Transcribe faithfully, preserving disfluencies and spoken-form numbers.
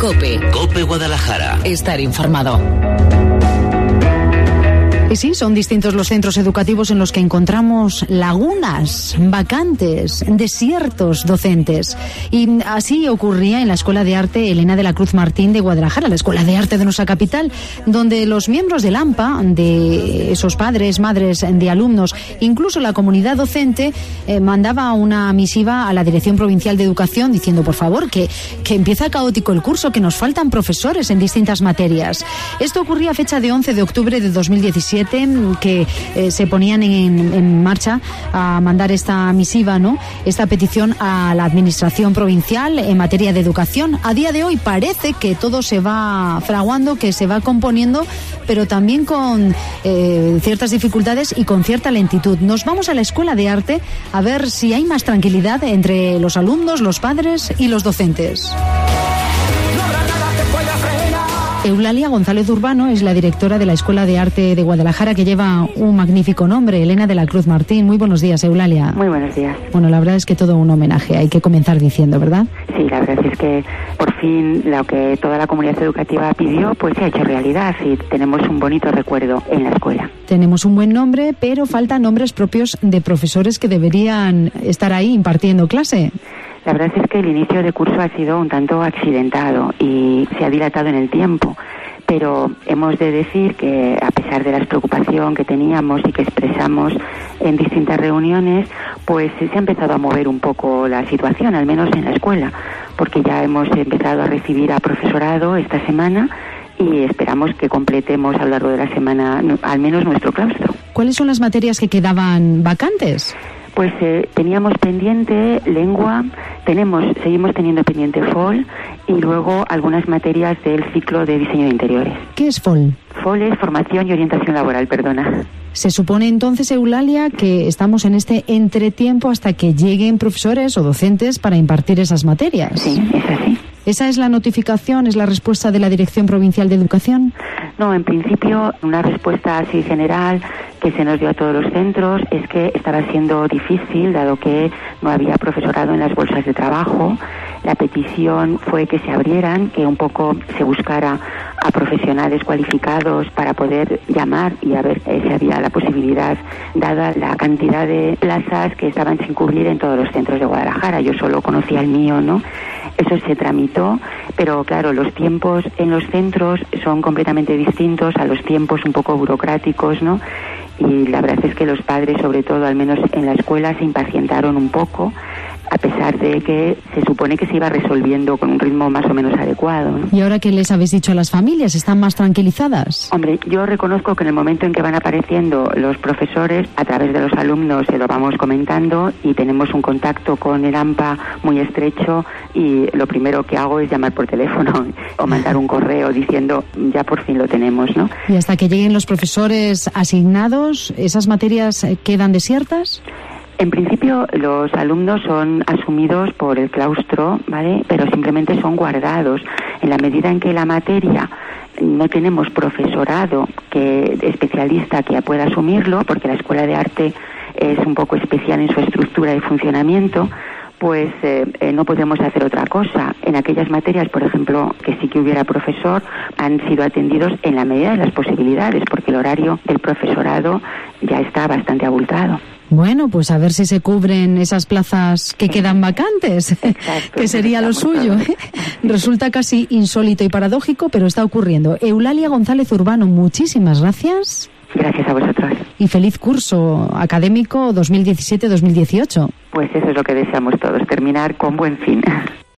COPE. COPE Guadalajara. Estar informado. Y sí, son distintos los centros educativos en los que encontramos lagunas, vacantes, desiertos docentes. Y así ocurría en la Escuela de Arte Elena de la Cruz Martín de Guadalajara, la Escuela de Arte de nuestra capital, donde los miembros del AMPA, de esos padres, madres de alumnos, incluso la comunidad docente, eh, mandaba una misiva a la Dirección Provincial de Educación diciendo, por favor, que, que empieza caótico el curso, que nos faltan profesores en distintas materias. Esto ocurría a fecha de once de octubre de dos mil diecisiete, que eh, se ponían en, en marcha a mandar esta misiva, ¿no? Esta petición a la Administración Provincial en materia de educación. A día de hoy parece que todo se va fraguando, que se va componiendo, pero también con eh, ciertas dificultades y con cierta lentitud. Nos vamos a la Escuela de Arte a ver si hay más tranquilidad entre los alumnos, los padres y los docentes. Eulalia González Urbano es la directora de la Escuela de Arte de Guadalajara, que lleva un magnífico nombre, Elena de la Cruz Martín. Muy buenos días, Eulalia. Muy buenos días. Bueno, la verdad es que todo un homenaje, hay que comenzar diciendo, ¿verdad? Sí, la verdad es que por fin lo que toda la comunidad educativa pidió, pues se ha hecho realidad y tenemos un bonito recuerdo en la escuela. Tenemos un buen nombre, pero faltan nombres propios de profesores que deberían estar ahí impartiendo clase. La verdad es que el inicio de curso ha sido un tanto accidentado y se ha dilatado en el tiempo, pero hemos de decir que a pesar de la preocupación que teníamos y que expresamos en distintas reuniones, pues se ha empezado a mover un poco la situación, al menos en la escuela, porque ya hemos empezado a recibir a profesorado esta semana y esperamos que completemos a lo largo de la semana al menos nuestro claustro. ¿Cuáles son las materias que quedaban vacantes? Pues eh, teníamos pendiente lengua, tenemos, seguimos teniendo pendiente F O L y luego algunas materias del ciclo de diseño de interiores. ¿Qué es F O L? F O L es formación y orientación laboral, perdona. Se supone entonces, Eulalia, que estamos en este entretiempo hasta que lleguen profesores o docentes para impartir esas materias. Sí, es así. ¿Esa es la notificación, es la respuesta de la Dirección Provincial de Educación? No, en principio, una respuesta así general que se nos dio a todos los centros es que estaba siendo difícil, dado que no había profesorado en las bolsas de trabajo. La petición fue que se abrieran, que un poco se buscara a profesionales cualificados para poder llamar y a ver si había la posibilidad, dada la cantidad de plazas que estaban sin cubrir en todos los centros de Guadalajara. Yo solo conocía el mío, ¿no? Eso se tramitó, pero claro, los tiempos en los centros son completamente distintos a los tiempos un poco burocráticos, ¿no? Y la verdad es que los padres, sobre todo, al menos en la escuela, se impacientaron un poco, a pesar de que se supone que se iba resolviendo con un ritmo más o menos adecuado, ¿no? ¿Y ahora qué les habéis dicho a las familias? ¿Están más tranquilizadas? Hombre, yo reconozco que en el momento en que van apareciendo los profesores, a través de los alumnos se lo vamos comentando y tenemos un contacto con el AMPA muy estrecho y lo primero que hago es llamar por teléfono o mandar un correo diciendo ya por fin lo tenemos, ¿no? Y hasta que lleguen los profesores asignados, ¿esas materias quedan desiertas? En principio, los alumnos son asumidos por el claustro, ¿vale? Pero simplemente son guardados. En la medida en que la materia no tenemos profesorado que especialista que pueda asumirlo, porque la Escuela de Arte es un poco especial en su estructura y funcionamiento, pues eh, eh, no podemos hacer otra cosa. En aquellas materias, por ejemplo, que sí que hubiera profesor, han sido atendidos en la medida de las posibilidades, porque el horario del profesorado ya está bastante abultado. Bueno, pues a ver si se cubren esas plazas que quedan vacantes, exacto, que sería lo suyo, ¿eh? Resulta casi insólito y paradójico, pero está ocurriendo. Eulalia González Urbano, muchísimas gracias. Gracias a vosotros. Y feliz curso académico dos mil diecisiete dos mil dieciocho. Pues eso es lo que deseamos todos, terminar con buen fin.